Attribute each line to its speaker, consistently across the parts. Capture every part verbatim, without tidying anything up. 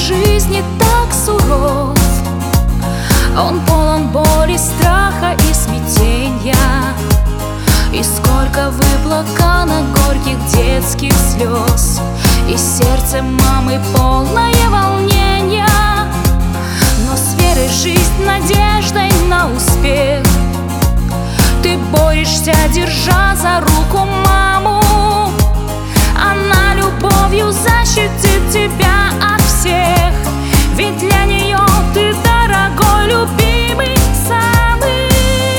Speaker 1: жизни так суров. Он полон боли, страха и смятения. И сколько выплакано горьких детских слез, и сердце мамы полное волнения. Но с верой, жизнь, надеждой на успех ты борешься, держа за руку маму. Она любовью защитит тебя от всех, ведь для нее ты дорогой, любимый, самый.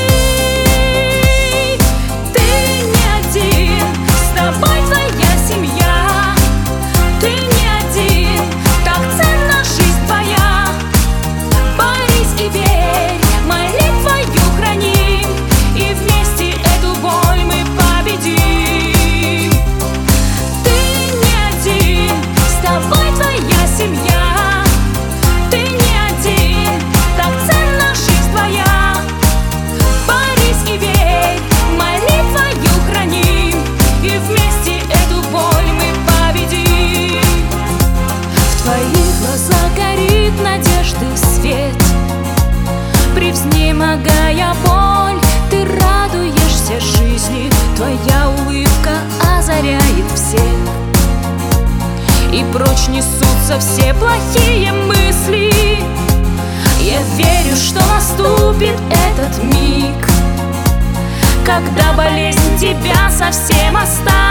Speaker 1: Ты не один, с тобой твоя семья. Ты не один, так ценна жизнь твоя. Борись и верь, молитвою храни, и вместе эту боль мы победим. Ты не один, с тобой твоя семья. Ты не один, так ценна жизнь твоя. Борись и верь, молитвою храни, и вместе эту боль мы победим. В твоих глазах горит надежды свет. Превзнемогая боль, ты радуешься жизни. Твоя улыбка озаряет всех, и прочь несутся все плохие мысли. Я верю, что наступит этот миг, когда болезнь тебя совсем оставит.